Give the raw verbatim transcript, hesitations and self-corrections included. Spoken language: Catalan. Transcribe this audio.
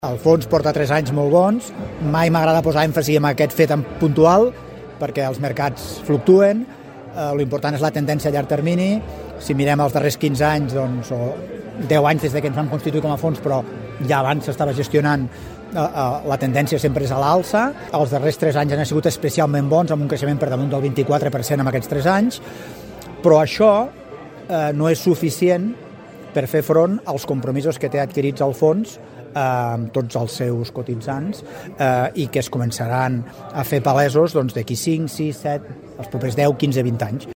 El fons porta tres anys molt bons, mai m'agrada posar èmfasi en aquest fet en puntual, perquè els mercats fluctuen, eh, l'important és la tendència a llarg termini. Si mirem els darrers quinze anys, doncs, o deu anys des que ens vam constituir com a fons, però ja abans s'estava gestionant, eh, eh, la tendència sempre és a l'alça. Els darrers tres anys han sigut especialment bons, amb un creixement per damunt del vint-i-quatre per cent en aquests tres anys, però això eh, no és suficient per fer front als compromisos que té adquirits el fons eh, amb tots els seus cotitzants eh, i que es començaran a fer palesos doncs, d'aquí cinc, sis, set, els propers deu, quinze, vint anys.